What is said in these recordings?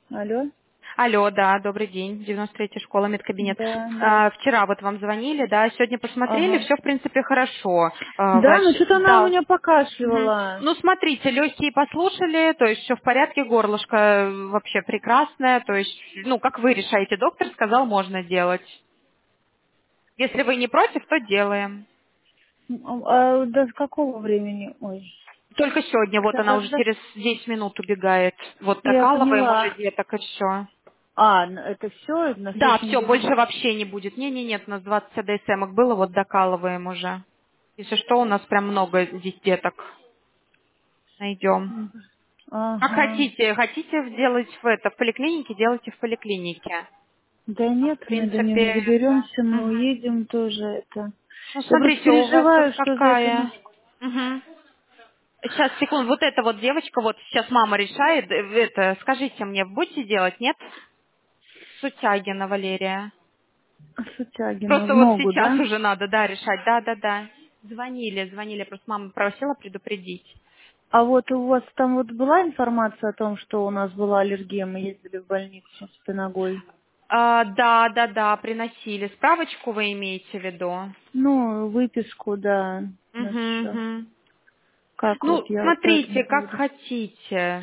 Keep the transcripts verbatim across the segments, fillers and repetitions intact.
Алло? Алло, да, добрый день, девяносто третья школа, медкабинет. Да, да. А, вчера вот вам звонили, да, сегодня посмотрели, Ага. все в принципе хорошо. А, Да, врач, ну что-то она у да. меня Мгм. покашливала. Ну, смотрите, легкие послушали, то есть все в порядке, горлышко э, вообще прекрасное, то есть, ну, как вы решаете, доктор сказал, можно делать. Если вы не против, то делаем. А, а до какого времени? Ой, Только сегодня, вот да, она да, уже да. через десять минут убегает. Вот Я докалываем уже поняла. деток и все. А, н- это все? На Да, следующей все, неделе? больше вообще не будет. Не-не, нет, у нас двадцать АДСМок было, вот докалываем уже. Если что, у нас прям много здесь деток найдем. М. Как Ага. хотите, хотите сделать в это, в поликлинике, делайте в поликлинике. Да А нет, в мы до него принципе, это... доберемся, мы Мгм. уедем тоже это. Ну, Я просто смотрите, у вас тут переживаю, что за это... какая? на- Мгм. Сейчас, секунду, вот эта вот девочка, вот сейчас мама решает, э, это, скажите мне, будете делать, нет? Сутягина Валерия. Сутягина в Просто вот ногу, сейчас да? уже надо, да, решать. Да, да, да. Звонили, звонили, просто мама просила предупредить. А вот у вас там вот была информация о том, что у нас была аллергия, мы ездили в больницу с этой ногой? А, да, да, да, приносили. Справочку вы имеете в виду? Ну, выписку, да, на Угу, всё. угу. Как вот Ну, я вот смотрите, должна как буду? хотите.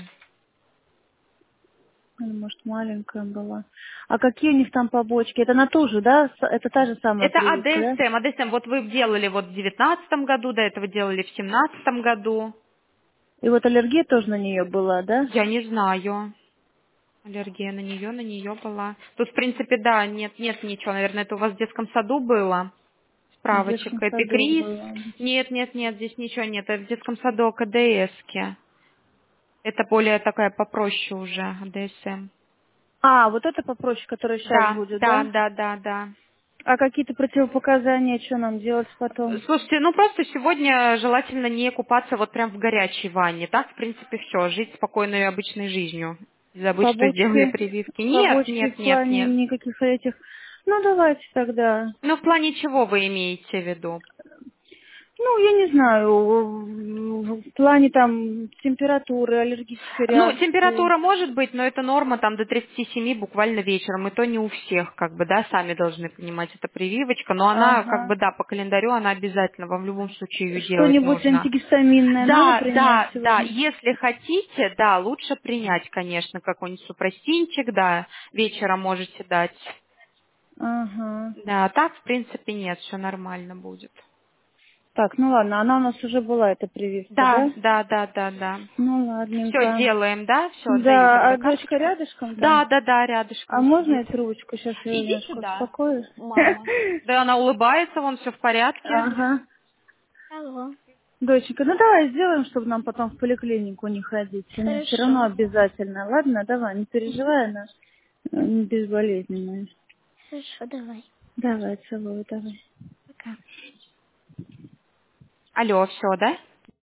Ну, может, маленькая была. А какие у них там побочки? Это на ту же, да? С- Это та же самая Это прививка, да? АДСМ. АДСМ, вот вы делали вот в девятнадцатом году, до этого делали в семнадцатом году. И вот аллергия тоже на нее была, да? Я не знаю. Аллергия на нее, на нее была. Тут, в принципе, да, нет, нет ничего. Наверное, это у вас в детском саду было. В Справочек. детском саду Эпикриз. была. Нет, нет, нет, здесь ничего нет. Это в детском саду КДСки. Это более такая попроще уже АДСМ. А, вот это попроще, которая сейчас Да, будет, да, да? да, да, да. А какие-то противопоказания, что нам делать потом? Слушайте, ну просто сегодня желательно не купаться вот прям в горячей ванне. Так, в принципе, все. Жить спокойной обычной жизнью. Забыть, что сделали Побочки? прививки. Нет, Побочки нет, в нет, плане нет. никаких этих... Ну, давайте тогда. Ну, в плане чего вы имеете в виду? Ну, я не знаю, в в плане там температуры, аллергической Ну, реакции. температура может быть, но это норма там до тридцати семи буквально вечером. И то не у всех, как бы, да, сами должны понимать, это прививочка. Но она, как Ага. бы, да, по календарю она обязательно, вам в любом случае ее делать Что-нибудь нужно. антигистаминное надо Да, принять да, да, сегодня? если хотите, да, лучше принять, конечно, какой-нибудь супрастинчик, да, вечером можете дать. Ага. Да, а так, в принципе, нет, все нормально будет. Так, ну ладно, она у нас уже была, эта прививка, Да, да? да, да, да, да. Ну Все ладненько. делаем, да, все, отдаете Да, мне а дочка карточку. рядышком там? Да, да, да, А рядышком можно сидит. эту ручку? Сейчас я Иди немножко сюда, успокоюсь. мама. Да, она улыбается, вон все в порядке. Ага. Алло. Доченька, ну давай сделаем, чтобы нам потом в поликлинику не ходить. Она все равно Хорошо. обязательно. Ладно, давай, не переживай, она э, не безболезненная. Хорошо, давай. Давай, целую, давай. Пока. Алло, все, да?